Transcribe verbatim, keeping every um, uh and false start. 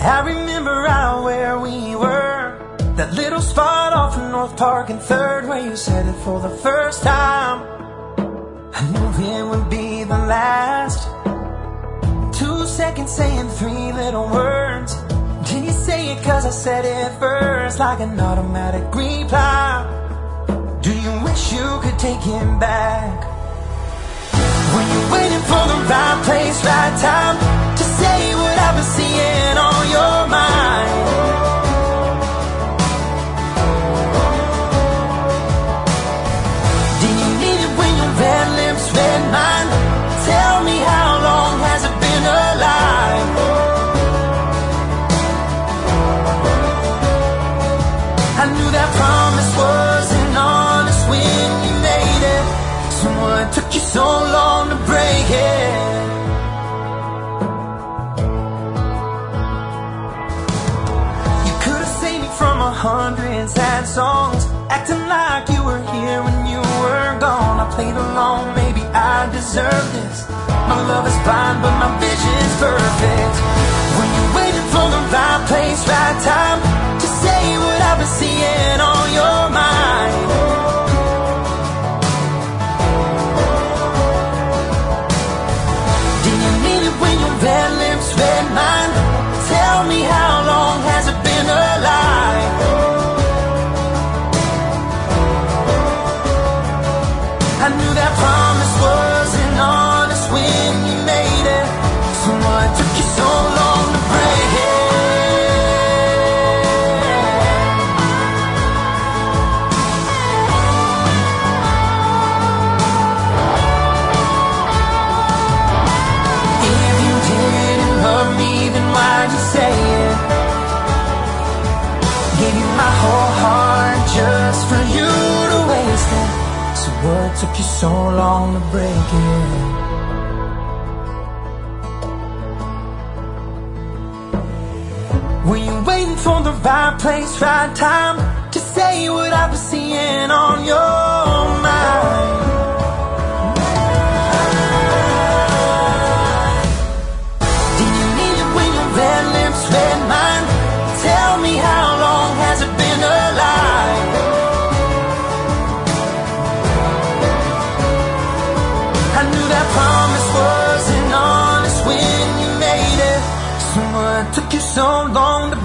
I remember right where we were, that little spot off in North Park and Third, where you said it for the first time. I knew it would be the last. Two seconds saying three little words. Did you say it cause I said it first, like an automatic reply? Do you wish you could take him back? Were you waiting for the right place, right time, to say what I've been seeing on your mind? Did you need it when your red lips read mine? Tell me, how long has it been alive? I knew that promise wasn't honest when you made it. So what took you so long to break it? You could have saved me from a hundred sad songs, acting like you were here when you were gone. I played along, maybe I deserve this. My love is blind, but my vision's perfect. When you're waiting for the right place, right time, to say what I've been seeing on your mind. Did you need it when your red lips read mine? Tell me, how long has it been alive? I knew that promise wasn't honest when you made it. So what took you so long to break it? If you didn't love me, then why'd you say it? Gave you my whole heart just for you to waste it. So what took you so long to break it? Were you waiting for the right place, right time, to say what I was seeing on your mind? Did you need it when your red lips read mine? Tell me, how long has it been alive? I knew that promise wasn't honest when you made it. So what took you so long to